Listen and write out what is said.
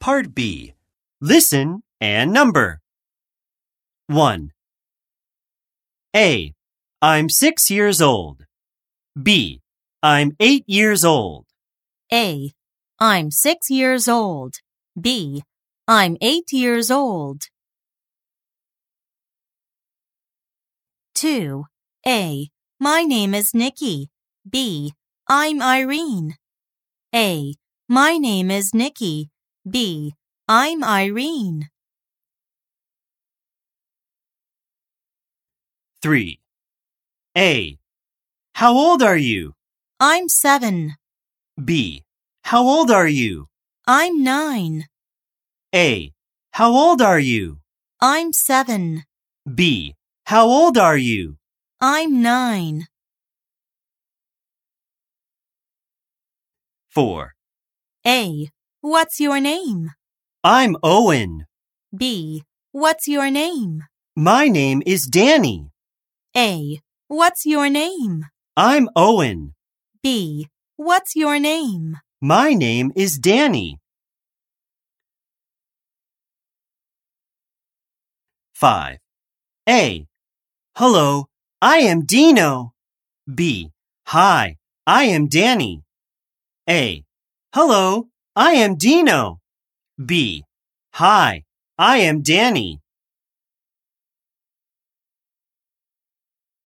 Part B. Listen and number. 1. A. I'm 6 years old. B. I'm 8 years old. A. I'm 6 years old. B. I'm 8 years old. 2. A. My name is Nikki. B. I'm Irene. A. My name is Nikki. B. I'm Irene. 3. A. How old are you? I'm 7. B. How old are you? I'm 9. A. How old are you? I'm 7. B. How old are you? I'm 9. 4. A. What's your name? I'm Owen. B. What's your name? My name is Danny. A. What's your name? I'm Owen. B. What's your name? My name is Danny. 5. A. Hello, I am Dino. B. Hi, I am Danny. A. Hello, I am Dino. B. Hi, I am Danny.